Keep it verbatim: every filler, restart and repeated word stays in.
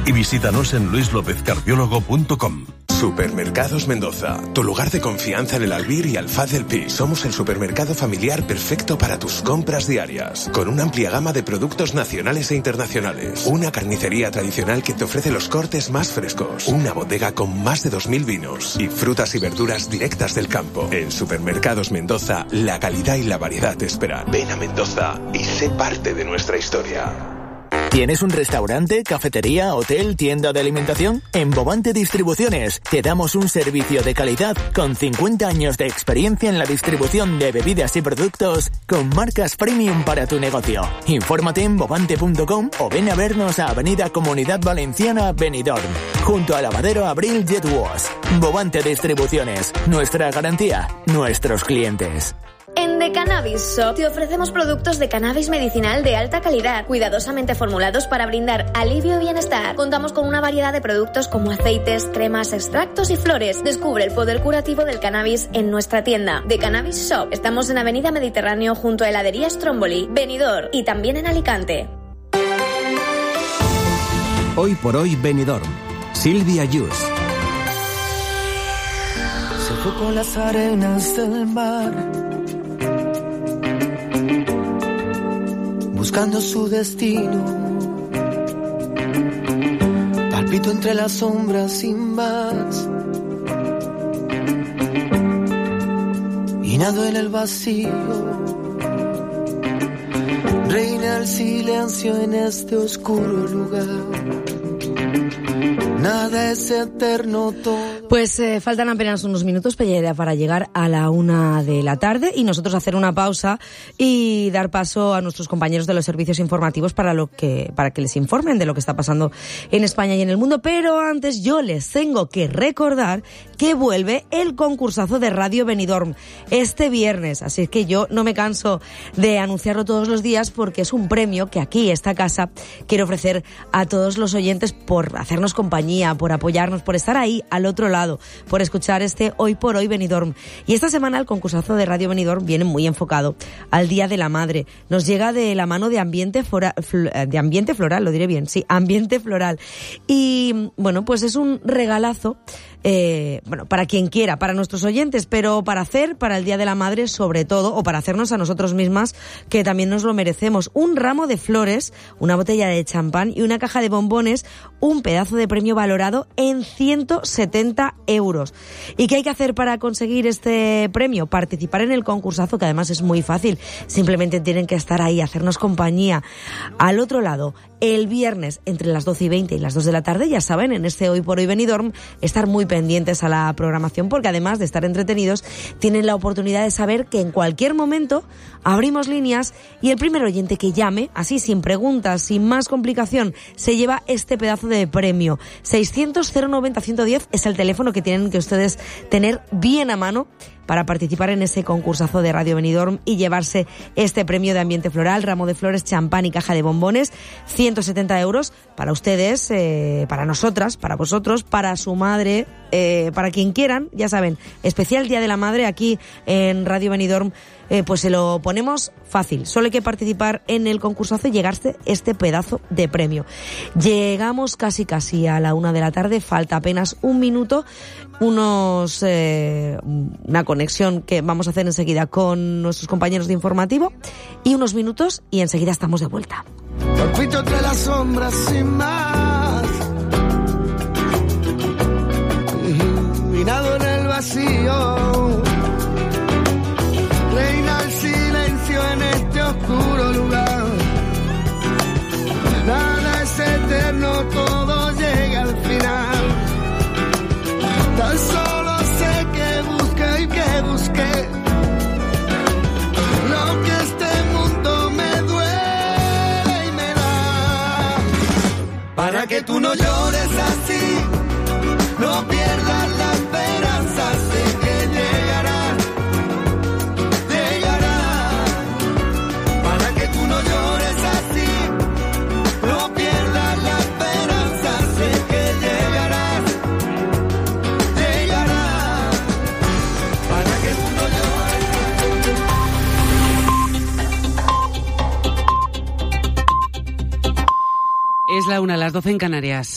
y visítanos en luis lópez cardiólogo punto com. Supermercados Mendoza, tu lugar de confianza en el Albir y Alfaz del Pi. Somos el supermercado familiar perfecto para tus compras diarias, con una amplia gama de productos nacionales e internacionales. Una carnicería tradicional que te ofrece los cortes más frescos. Una bodega con más de dos mil vinos y frutas y verduras directas del campo. En Supermercados Mendoza, la calidad y la variedad te esperan. Ven a Mendoza y sé parte de nuestra historia. ¿Tienes un restaurante, cafetería, hotel, tienda de alimentación? En Bovante Distribuciones te damos un servicio de calidad con cincuenta años de experiencia en la distribución de bebidas y productos con marcas premium para tu negocio. Infórmate en bovante punto com o ven a vernos a Avenida Comunidad Valenciana, Benidorm, junto al lavadero Abril Jet Wash. Bovante Distribuciones, nuestra garantía, nuestros clientes. En The Cannabis Shop te ofrecemos productos de cannabis medicinal de alta calidad, cuidadosamente formulados para brindar alivio y bienestar. Contamos con una variedad de productos como aceites, cremas, extractos y flores. Descubre el poder curativo del cannabis en nuestra tienda. The Cannabis Shop. Estamos en Avenida Mediterráneo junto a heladería Stromboli, Benidorm y también en Alicante. Hoy por hoy Benidorm. Silvia Yus. Se fue con las arenas del mar, buscando su destino. Palpito entre las sombras sin más, y nado en el vacío. Reina el silencio en este oscuro lugar. Nada es eterno, todo. Pues eh, faltan apenas unos minutos para llegar a la una de la tarde y nosotros hacer una pausa y dar paso a nuestros compañeros de los servicios informativos para lo que para que les informen de lo que está pasando en España y en el mundo. Pero antes yo les tengo que recordar que vuelve el concursazo de Radio Benidorm este viernes. Así que yo no me canso de anunciarlo todos los días porque es un premio que aquí, esta casa, quiere ofrecer a todos los oyentes por hacernos compañía, por apoyarnos, por estar ahí al otro lado, por escuchar este Hoy por Hoy Benidorm. Y esta semana el concursazo de Radio Benidorm viene muy enfocado al Día de la Madre. Nos llega de la mano de Ambiente, Fora, de Ambiente Floral, lo diré bien, sí, Ambiente Floral. Y bueno, pues es un regalazo, eh, bueno, para quien quiera, para nuestros oyentes, pero para hacer para el Día de la Madre sobre todo, o para hacernos a nosotros mismas, que también nos lo merecemos. Un ramo de flores, una botella de champán y una caja de bombones, un pedazo de premio valorado en ciento setenta euros. ¿Y qué hay que hacer para conseguir este premio? Participar en el concursazo, que además es muy fácil. Simplemente tienen que estar ahí, hacernos compañía. Al otro lado, el viernes entre las doce y veinte y las dos de la tarde, ya saben, en este Hoy por Hoy Benidorm, estar muy pendientes a la programación porque además de estar entretenidos, tienen la oportunidad de saber que en cualquier momento abrimos líneas y el primer oyente que llame, así sin preguntas, sin más complicación, se lleva este pedazo de premio. seiscientos cero noventa ciento diez es el teléfono que tienen que ustedes tener bien a mano para participar en ese concursazo de Radio Benidorm y llevarse este premio de Ambiente Floral, ramo de flores, champán y caja de bombones, ciento setenta euros para ustedes, eh, para nosotras, para vosotros, para su madre, eh, para quien quieran, ya saben, especial Día de la Madre aquí en Radio Benidorm. Eh, pues se lo ponemos fácil. Solo hay que participar en el concursazo y llegarse este pedazo de premio. Llegamos casi casi a la una de la tarde. Falta apenas un minuto. Unos eh, una conexión que vamos a hacer enseguida con nuestros compañeros de informativo. Y unos minutos y enseguida estamos de vuelta. Palpito entre las sombras sin más. Y nado en el vacío. Reina el silencio en este oscuro lugar. Nada es eterno, todo llega al final. Tan solo sé que busqué y que busqué lo que este mundo me duele y me da. Para que tú no llores así, no pierdas la esperanza, sé que llegará. Es la una, las doce en Canarias.